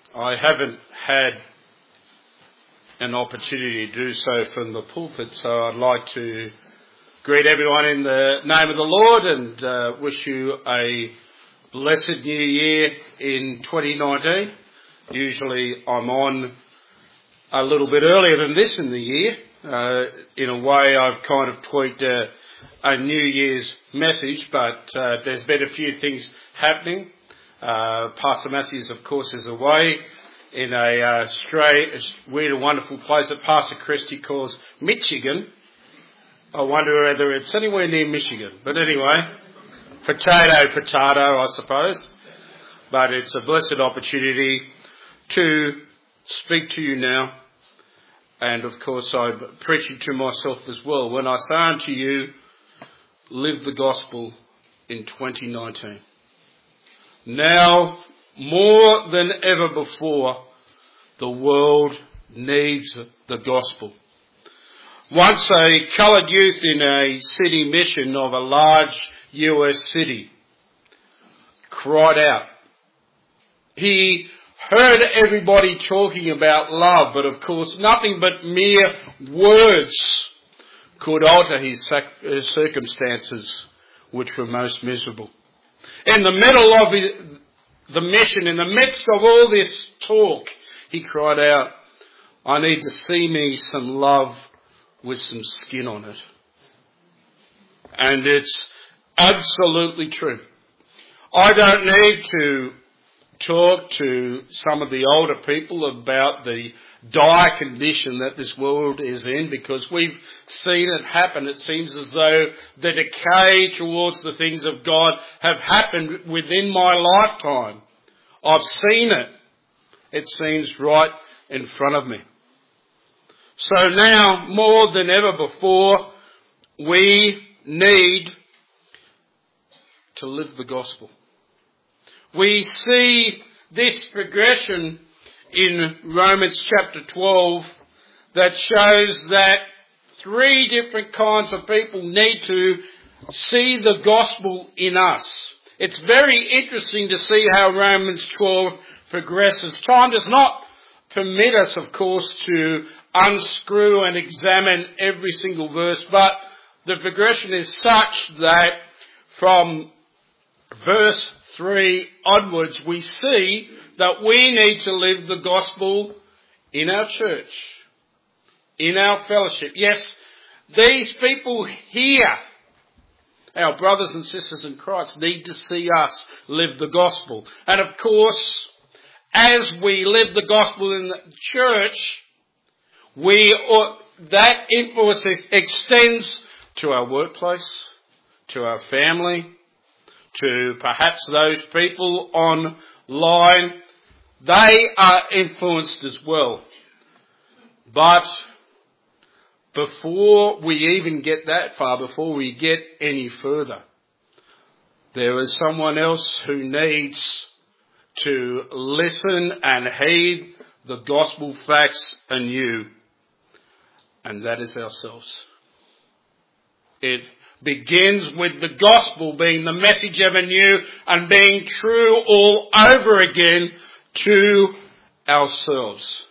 I haven't had an opportunity to do so from the pulpit, so I'd like to greet everyone in the name of the Lord and wish you a blessed new year in 2019. Usually I'm on a little bit earlier than this in the year. In a way I've kind of tweaked a New Year's message, but there's been a few things happening. Pastor Matthews, of course, is away in a weird and wonderful place that Pastor Christie calls Michigan. I wonder whether it's anywhere near Michigan. But anyway, potato, I suppose. But it's a blessed opportunity to speak to you now. And of course, I'm preaching to myself as well when I say unto you, live the gospel in 2019. Now, more than ever before, the world needs the gospel. Once a coloured youth in a city mission of a large US city cried out. He heard everybody talking about love, but of course nothing but mere words could alter his circumstances, which were most miserable. In the middle of the mission, in the midst of all this talk, he cried out, I need to see me some love with some skin on it. And it's absolutely true. I don't need to talk to some of the older people about the dire condition that this world is in, because we've seen it happen. It seems as though the decay towards the things of God have happened within my lifetime. I've seen it. It seems right in front of me. So now, more than ever before, we need to live the gospel. We see this progression in Romans chapter 12 that shows that three different kinds of people need to see the gospel in us. It's very interesting to see how Romans 12 progresses. Time does not permit us, of course, to unscrew and examine every single verse, but the progression is such that from verse 3 onwards, we see that we need to live the gospel in our church, in our fellowship. Yes, these people here, our brothers and sisters in Christ, need to see us live the gospel. And of course, as we live the gospel in the church, that influence extends to our workplace, to our family, to perhaps those people online. They are influenced as well. But before we even get that far, before we get any further, there is someone else who needs to listen and heed the gospel facts anew, and that is ourselves. It begins with the gospel being the message ever new and being true all over again to ourselves.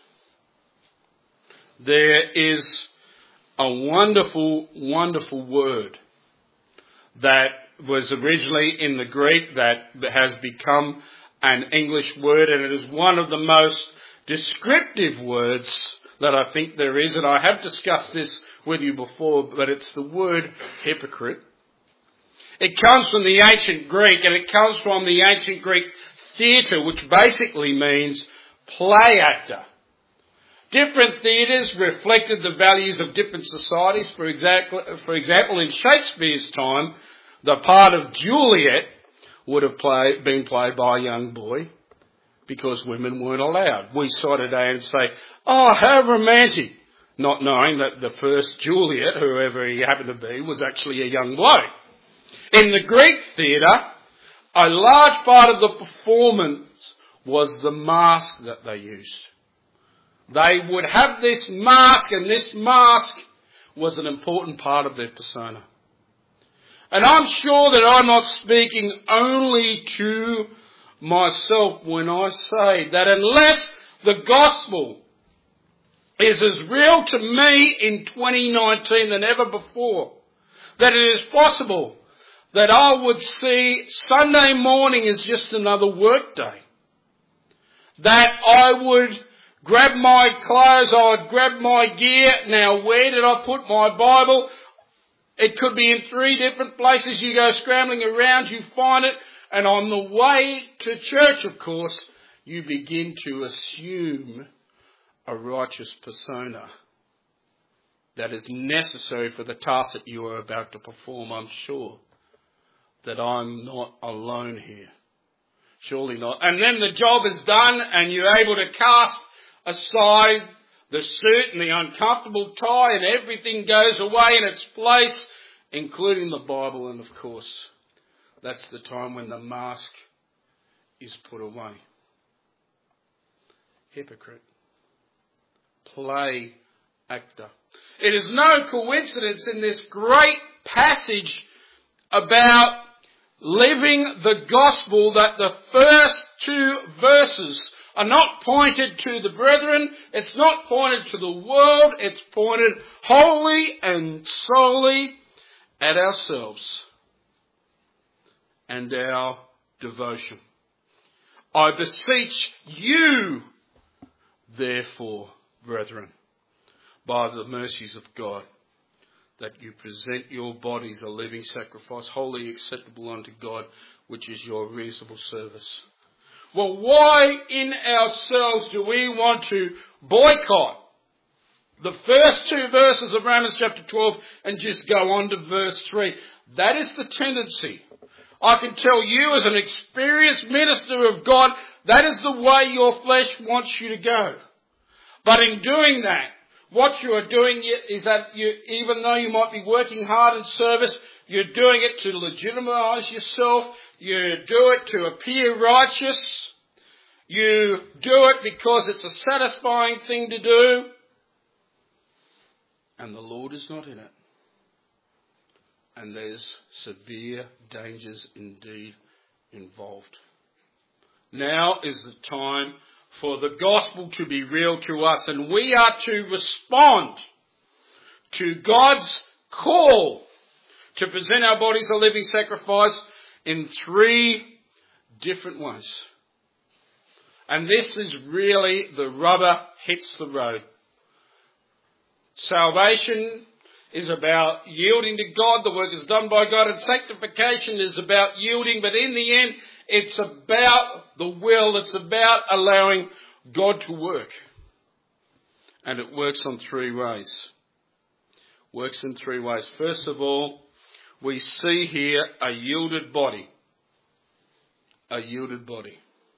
There is a wonderful, wonderful word that was originally in the Greek that has become an English word, and it is one of the most descriptive words that I think there is, and I have discussed this with you before, but it's the word hypocrite. It comes from the ancient Greek, and it comes from the ancient Greek theatre, which basically means play actor. Different theatres reflected the values of different societies. For example, in Shakespeare's time, the part of Juliet would have been played by a young boy because women weren't allowed. We saw today and say, oh, how romantic, not knowing that the first Juliet, whoever he happened to be, was actually a young bloke. In the Greek theatre, a large part of the performance was the mask that they used. They would have this mask, and this mask was an important part of their persona. And I'm sure that I'm not speaking only to myself when I say that unless the gospel is as real to me in 2019 than ever before, that it is possible that I would see Sunday morning as just another work day. That I would grab my clothes, I would grab my gear. Now, where did I put my Bible? It could be in 3 different places. You go scrambling around, you find it. And on the way to church, of course, you begin to assume a righteous persona that is necessary for the task that you are about to perform. I'm sure that I'm not alone here. Surely not. And then the job is done and you're able to cast aside the suit and the uncomfortable tie and everything goes away in its place, including the Bible. And of course, that's the time when the mask is put away. Hypocrite. Play actor. It is no coincidence in this great passage about living the gospel that the first 2 verses are not pointed to the brethren, it's not pointed to the world, it's pointed wholly and solely at ourselves and our devotion. I beseech you, therefore, brethren, by the mercies of God, that you present your bodies a living sacrifice, wholly acceptable unto God, which is your reasonable service. Well, why in ourselves do we want to boycott the first 2 verses of Romans chapter 12 and just go on to verse 3? That is the tendency. I can tell you as an experienced minister of God, that is the way your flesh wants you to go. But in doing that, what you are doing is that you, even though you might be working hard in service, you're doing it to legitimize yourself. You do it to appear righteous. You do it because it's a satisfying thing to do. And the Lord is not in it. And there's severe dangers indeed involved. Now is the time for the gospel to be real to us, and we are to respond to God's call to present our bodies a living sacrifice in 3 different ways. And this is really the rubber hits the road. Salvation is about yielding to God. The work is done by God. And sanctification is about yielding. But in the end, it's about the will. It's about allowing God to work. And it works on 3 ways. Works in 3 ways. First of all, we see here a yielded body. A yielded body.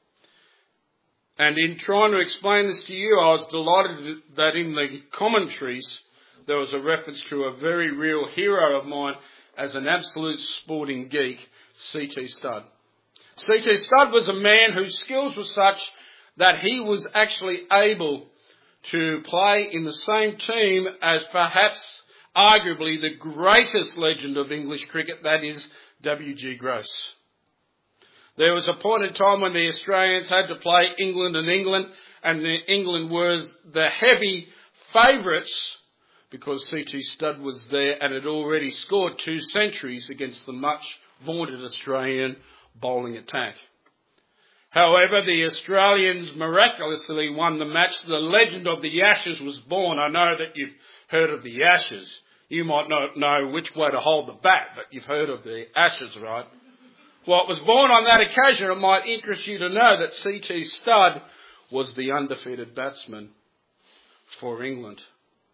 And in trying to explain this to you, I was delighted that in the commentaries there was a reference to a very real hero of mine as an absolute sporting geek, C.T. Studd. C.T. Studd was a man whose skills were such that he was actually able to play in the same team as perhaps arguably the greatest legend of English cricket, that is W.G. Gross. There was a point in time when the Australians had to play England, and England was the heavy favourites because C.T. Studd was there and had already scored 2 centuries against the much vaunted Australian bowling attack. However, the Australians miraculously won the match. The legend of the Ashes was born. I know that you've heard of the Ashes. You might not know which way to hold the bat, but you've heard of the Ashes, right? Well, it was born on that occasion. It might interest you to know that C.T. Studd was the undefeated batsman for England.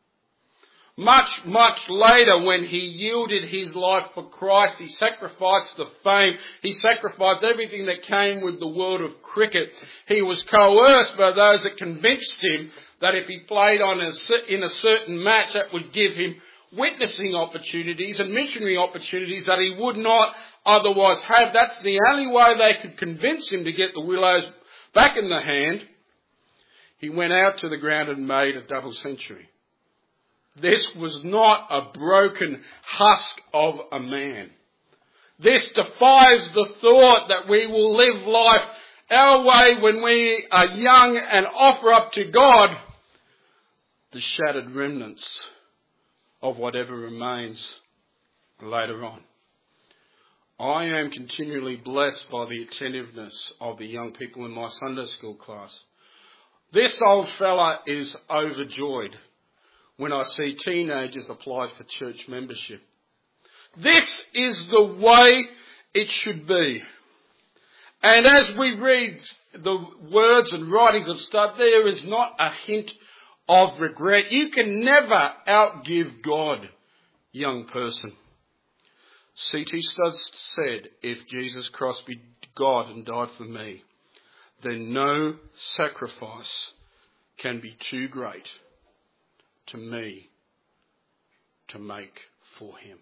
Much, much later, when he yielded his life for Christ, he sacrificed the fame. He sacrificed everything that came with the world of cricket. He was coerced by those that convinced him that if he played in a certain match, that would give him witnessing opportunities and missionary opportunities that he would not otherwise have. That's the only way they could convince him to get the Willows back in the hand. He went out to the ground and made a double century. This was not a broken husk of a man. This defies the thought that we will live life our way when we are young and offer up to God the shattered remnants of whatever remains later on. I am continually blessed by the attentiveness of the young people in my Sunday school class. This old fella is overjoyed when I see teenagers apply for church membership. This is the way it should be. And as we read the words and writings of stuff, there is not a hint of regret. You can never outgive God, young person. C.T. Studd said, if Jesus Christ be God and died for me, then no sacrifice can be too great to me to make for him.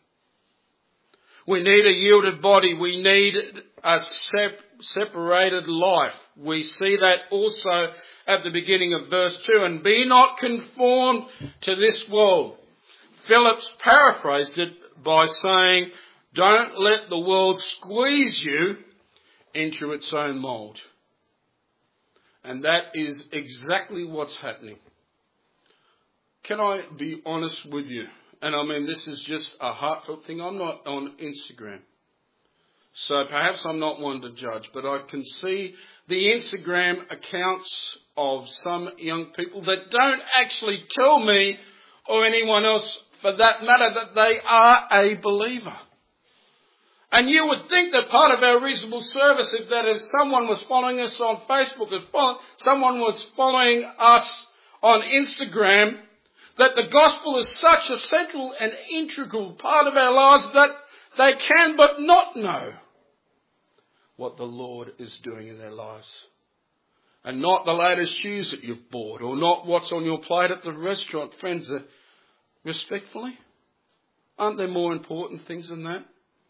We need a yielded body. We need a separated life. We see that also at the beginning of verse 2. And be not conformed to this world. Phillips paraphrased it by saying, don't let the world squeeze you into its own mould. And that is exactly what's happening. Can I be honest with you? And I mean, this is just a heartfelt thing. I'm not on Instagram. So perhaps I'm not one to judge, but I can see the Instagram accounts of some young people that don't actually tell me or anyone else for that matter that they are a believer. And you would think that part of our reasonable service is that if someone was following us on Facebook, if someone was following us on Instagram, that the gospel is such a central and integral part of our lives that they can but not know what the Lord is doing in their lives. And not the latest shoes that you've bought or not what's on your plate at the restaurant. Friends, respectfully, aren't there more important things than that?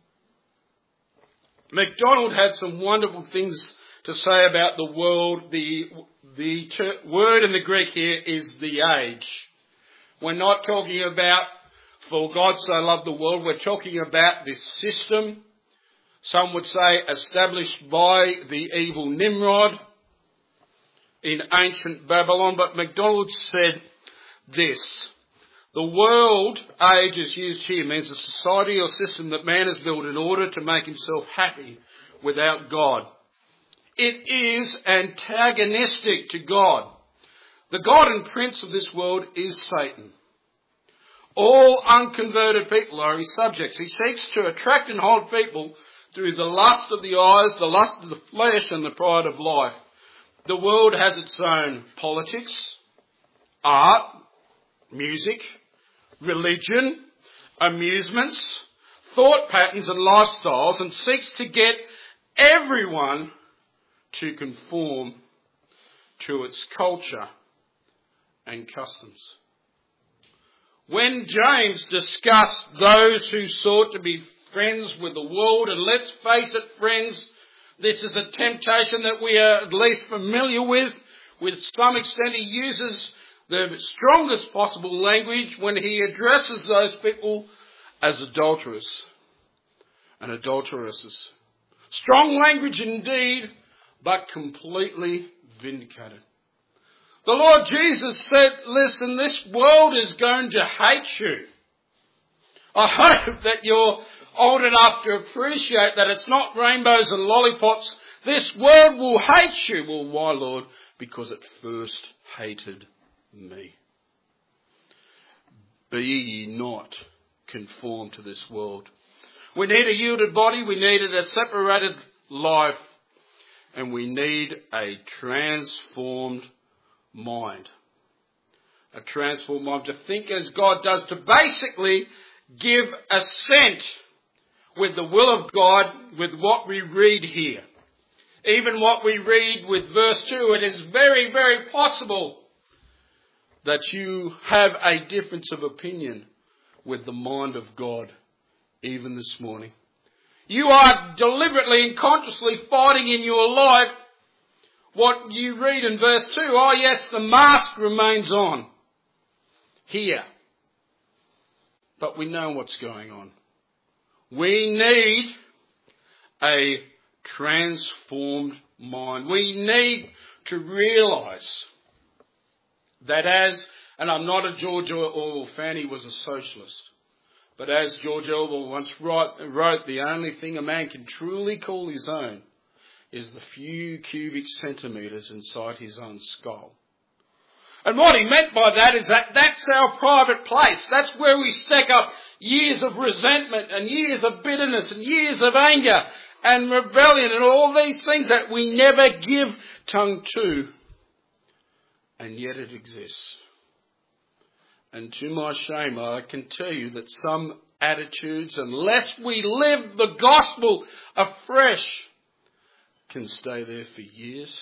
MacDonald has some wonderful things to say about the world. The word in the Greek here is the age. We're not talking about, for God so loved the world, we're talking about this system. Some would say established by the evil Nimrod in ancient Babylon. But MacDonald said this. The world age is used here means a society or system that man has built in order to make himself happy without God. It is antagonistic to God. The God and prince of this world is Satan. All unconverted people are his subjects. He seeks to attract and hold people through the lust of the eyes, the lust of the flesh, and the pride of life. The world has its own politics, art, music, religion, amusements, thought patterns and lifestyles, and seeks to get everyone to conform to its culture and customs. When James discussed those who sought to be friends with the world, and let's face it, friends, this is a temptation that we are at least familiar with some extent. He uses the strongest possible language when he addresses those people as adulterers and adulteresses. Strong language indeed, but completely vindicated. The Lord Jesus said, listen, this world is going to hate you. I hope that you're old enough to appreciate that it's not rainbows and lollipops. This world will hate you. Well, why, Lord? Because it first hated me. Be ye not conformed to this world. We need a yielded body. We need a separated life. And we need a transformed mind. A transformed mind to think as God does, to basically give assent with the will of God with what we read here. Even what we read with verse 2, it is very, very possible that you have a difference of opinion with the mind of God even this morning. You are deliberately and consciously fighting in your life what you read in verse 2. Oh yes, the mask remains on here. But we know what's going on. We need a transformed mind. We need to realise that and I'm not a George Orwell fan, he was a socialist. But as George Orwell once wrote, the only thing a man can truly call his own is the few cubic centimetres inside his own skull. And what he meant by that is that that's our private place. That's where we stack up years of resentment and years of bitterness and years of anger and rebellion and all these things that we never give tongue to. And yet it exists. And to my shame, I can tell you that some attitudes, unless we live the gospel afresh, can stay there for years,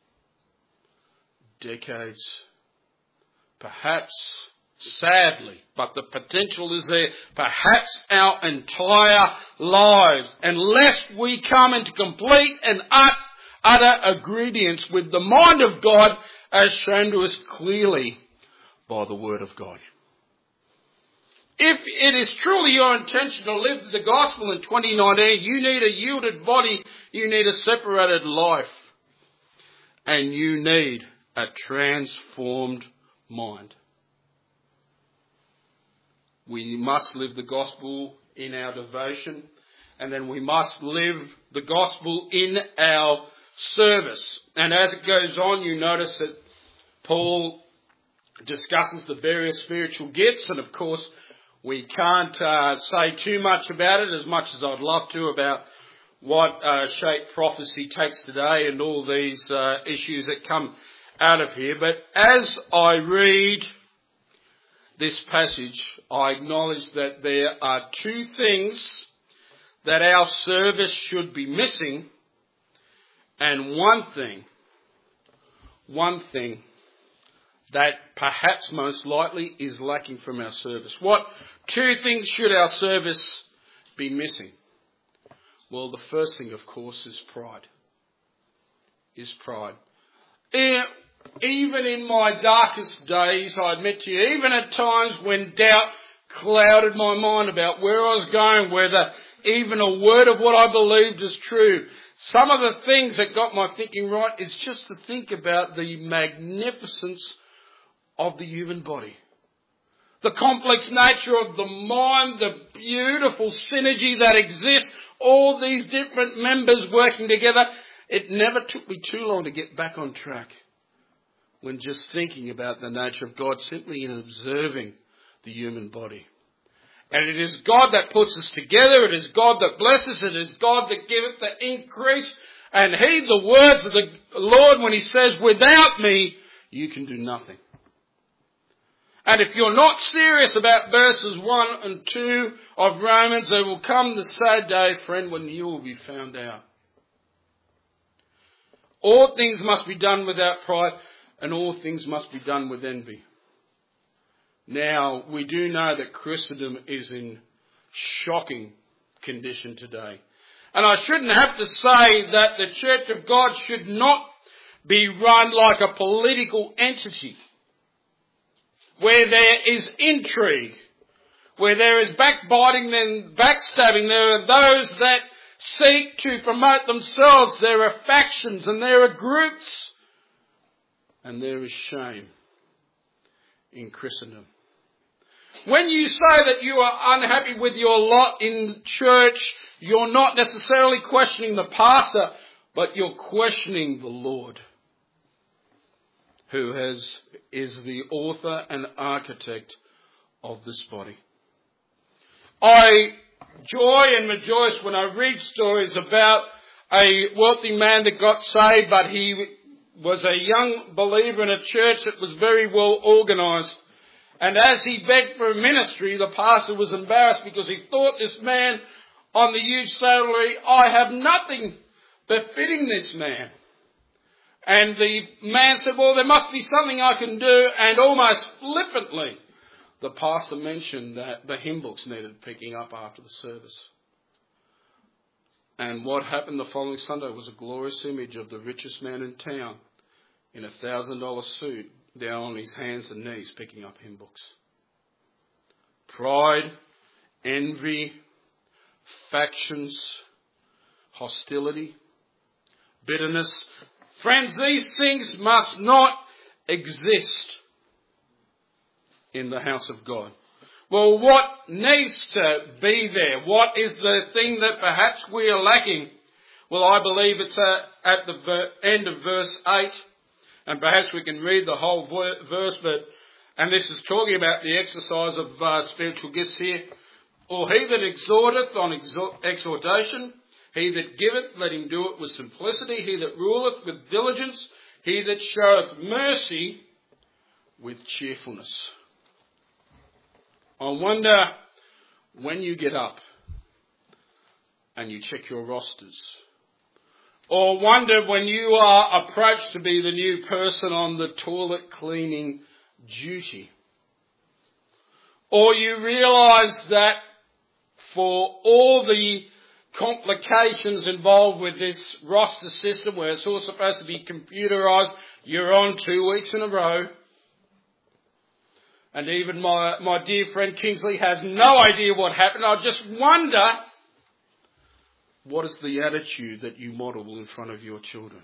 decades, perhaps, sadly, but the potential is there, perhaps our entire lives, unless we come into complete and utter agreement with the mind of God as shown to us clearly by the Word of God. If it is truly your intention to live the gospel in 2019, you need a yielded body, you need a separated life, and you need a transformed mind. We must live the gospel in our devotion, and then we must live the gospel in our service. And as it goes on, you notice that Paul discusses the various spiritual gifts, and of course we can't say too much about it, as much as I'd love to, about what shape prophecy takes today and all these issues that come out of here. But as I read this passage, I acknowledge that there are two things that our service should be missing, and one thing that perhaps most likely is lacking from our service. What two things should our service be missing? Well, the first thing, of course, is pride. Even in my darkest days, I admit to you, even at times when doubt clouded my mind about where I was going, whether even a word of what I believed is true, some of the things that got my thinking right is just to think about the magnificence of the human body. The complex nature of the mind, the beautiful synergy that exists, all these different members working together. It never took me too long to get back on track when just thinking about the nature of God, simply in observing the human body. And it is God that puts us together. It is God that blesses. It is God that giveth the increase. And heed the words of the Lord when he says, without me, you can do nothing. And if you're not serious about verses 1 and 2 of Romans, there will come the sad day, friend, when you will be found out. All things must be done without pride, and all things must be done with envy. Now, we do know that Christendom is in shocking condition today. And I shouldn't have to say that the Church of God should not be run like a political entity, where there is intrigue, where there is backbiting and backstabbing. There are those that seek to promote themselves. There are factions and there are groups. And there is shame in Christendom. When you say that you are unhappy with your lot in church, you're not necessarily questioning the pastor, but you're questioning the Lord, who is the author and architect of this body. I joy and rejoice when I read stories about a wealthy man that got saved, but he was a young believer in a church that was very well organised. And as he begged for a ministry, the pastor was embarrassed because he thought, this man on the huge salary, I have nothing befitting this man. And the man said, well, there must be something I can do. And almost flippantly, the pastor mentioned that the hymn books needed picking up after the service. And what happened the following Sunday was a glorious image of the richest man in town in a $1,000 suit, down on his hands and knees picking up hymn books. Pride, envy, factions, hostility, bitterness. Friends, these things must not exist in the house of God. Well, what needs to be there? What is the thing that perhaps we are lacking? Well, I believe it's at the end of verse 8, and perhaps we can read the whole verse, and this is talking about the exercise of spiritual gifts here. Or he that exhorteth on exhortation, he that giveth, let him do it with simplicity, he that ruleth with diligence, he that showeth mercy with cheerfulness. I wonder when you get up and you check your rosters, or wonder when you are approached to be the new person on the toilet cleaning duty, or you realise that for all the complications involved with this roster system where it's all supposed to be computerised, you're on 2 weeks in a row. And even my dear friend Kingsley has no idea what happened. I just wonder, what is the attitude that you model in front of your children?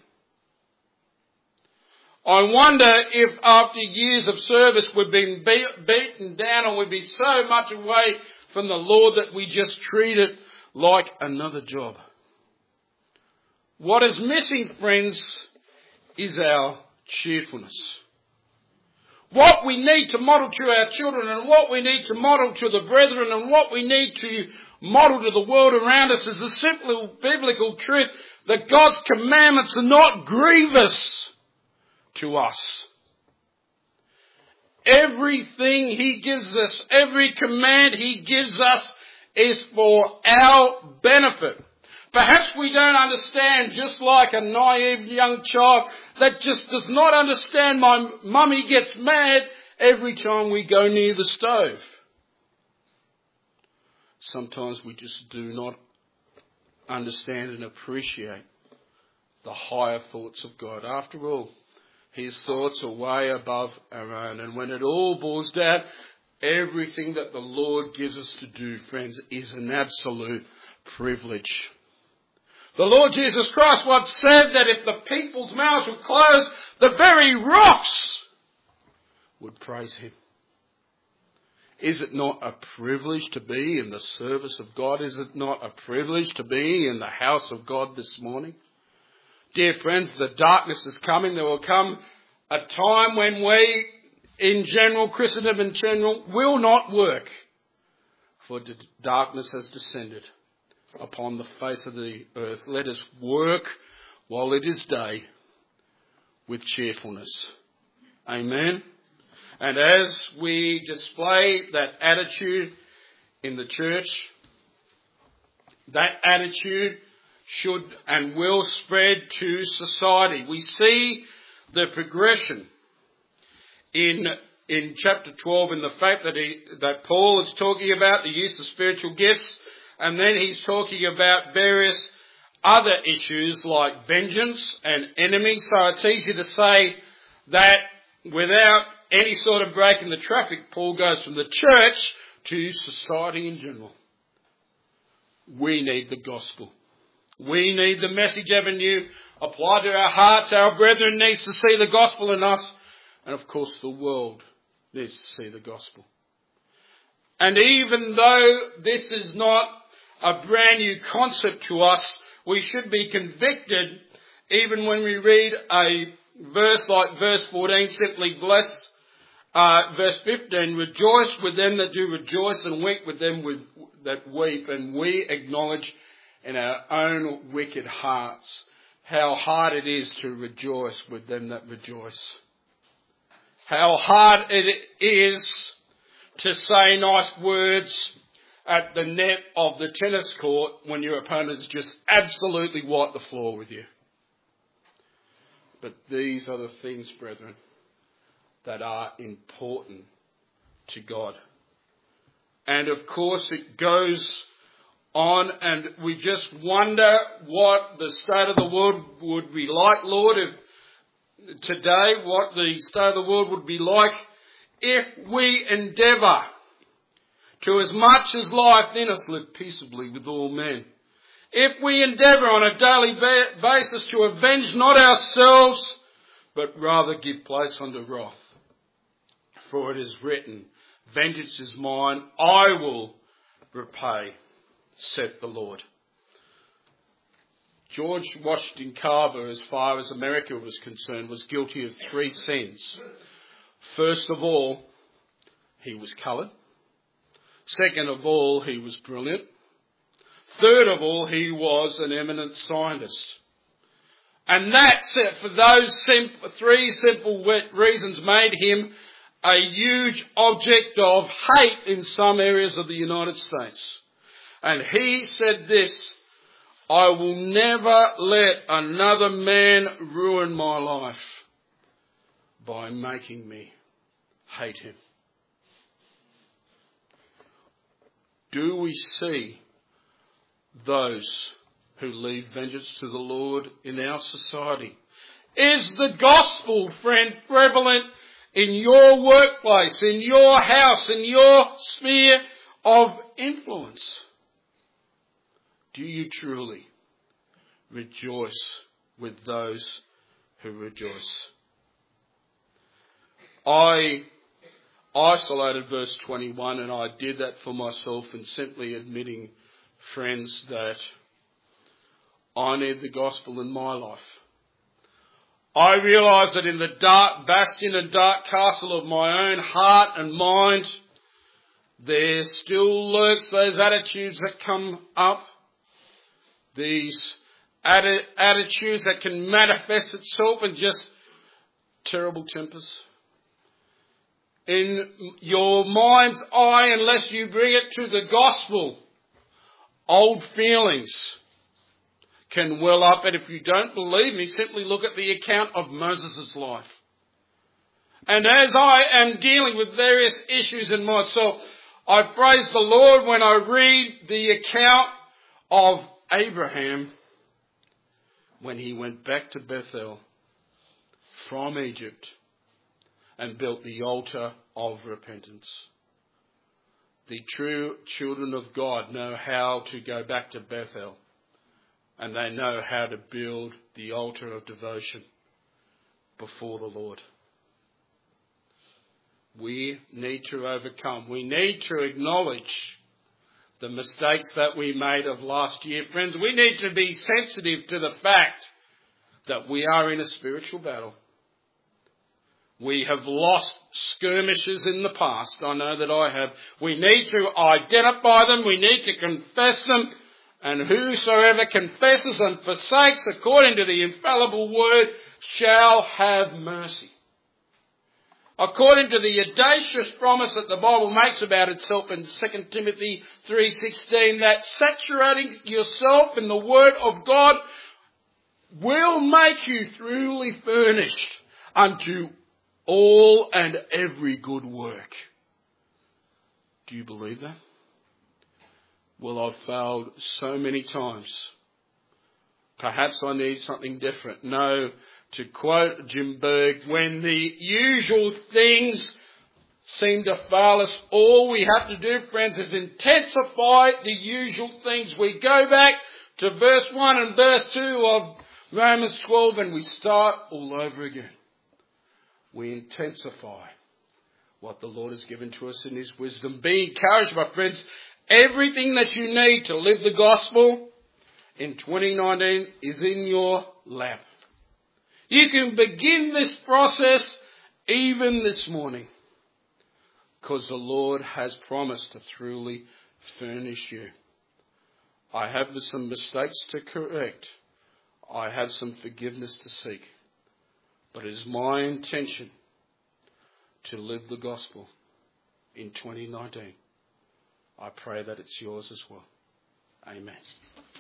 I wonder if after years of service we've been beaten down and we've been so much away from the Lord that we just treat it like another job. What is missing, friends, is our cheerfulness. What we need to model to our children, and what we need to model to the brethren, and what we need to model to the world around us is the simple biblical truth that God's commandments are not grievous to us. Everything He gives us, every command He gives us is for our benefit. Perhaps we don't understand, just like a naive young child that just does not understand my mummy gets mad every time we go near the stove. Sometimes we just do not understand and appreciate the higher thoughts of God. After all, His thoughts are way above our own. And when it all boils down, everything that the Lord gives us to do, friends, is an absolute privilege. The Lord Jesus Christ once said that if the people's mouths were closed, the very rocks would praise Him. Is it not a privilege to be in the service of God? Is it not a privilege to be in the house of God this morning? Dear friends, the darkness is coming. There will come a time when we, in general, Christendom in general, will not work. For the darkness has descended upon the face of the earth. Let us work while it is day with cheerfulness. Amen. And as we display that attitude in the church, that attitude should and will spread to society. We see the progression in chapter 12 in the fact that Paul is talking about the use of spiritual gifts, and then he's talking about various other issues like vengeance and enemies. So it's easy to say that without any sort of break in the traffic, Paul goes from the church to society in general. We need the gospel. We need the message avenue applied to our hearts. Our brethren needs to see the gospel in us. And of course the world needs to see the gospel. And even though this is not a brand new concept to us, we should be convicted even when we read a verse like verse 14, simply bless. Verse 15, rejoice with them that do rejoice and weep with them that weep. And we acknowledge in our own wicked hearts how hard it is to rejoice with them that rejoice. How hard it is to say nice words at the net of the tennis court when your opponent's just absolutely wiped the floor with you. But these are the things, brethren, that are important to God. And of course it goes on, and we just wonder what the state of the world would be like, Lord, if today, what the state of the world would be like if we endeavour to, as much as life in us, live peaceably with all men. if we endeavour on a daily basis to avenge not ourselves, but rather give place unto wrath. For it is written, vengeance is mine, I will repay, saith the Lord. George Washington Carver, as far as America was concerned, was guilty of 3 sins. First of all, he was coloured. Second of all, he was brilliant. Third of all, he was an eminent scientist. And that, for those 3 simple reasons, made him a huge object of hate in some areas of the United States. And he said this, I will never let another man ruin my life by making me hate him. Do we see those who leave vengeance to the Lord in our society? Is the gospel, friend, prevalent in your workplace, in your house, in your sphere of influence? Do you truly rejoice with those who rejoice? I isolated verse 21, and I did that for myself in simply admitting, friends, that I need the gospel in my life. I realise that in the dark bastion and dark castle of my own heart and mind, there still lurks those attitudes that come up. These attitudes that can manifest itself in just terrible tempers. In your mind's eye, unless you bring it to the gospel, old feelings can well up. And if you don't believe me, simply look at the account of Moses' life. And as I am dealing with various issues in myself, I praise the Lord when I read the account of Abraham when he went back to Bethel from Egypt and built the altar of repentance. The true children of God know how to go back to Bethel, and they know how to build the altar of devotion before the Lord. We need to overcome. We need to acknowledge the mistakes that we made of last year. Friends, we need to be sensitive to the fact that we are in a spiritual battle. We have lost skirmishes in the past. I know that I have. We need to identify them. We need to confess them. And whosoever confesses and forsakes according to the infallible word shall have mercy. According to the audacious promise that the Bible makes about itself in 2 Timothy 3:16, that saturating yourself in the Word of God will make you truly furnished unto all and every good work. Do you believe that? Well, I've failed so many times. Perhaps I need something different. No, to quote Jim Berg, when the usual things seem to fail us, all we have to do, friends, is intensify the usual things. We go back to verse 1 and verse 2 of Romans 12 and we start all over again. We intensify what the Lord has given to us in His wisdom. Be encouraged, my friends. Everything that you need to live the gospel in 2019 is in your lap. You can begin this process even this morning, because the Lord has promised to truly furnish you. I have some mistakes to correct. I have some forgiveness to seek. But it is my intention to live the gospel in 2019. I pray that it's yours as well. Amen.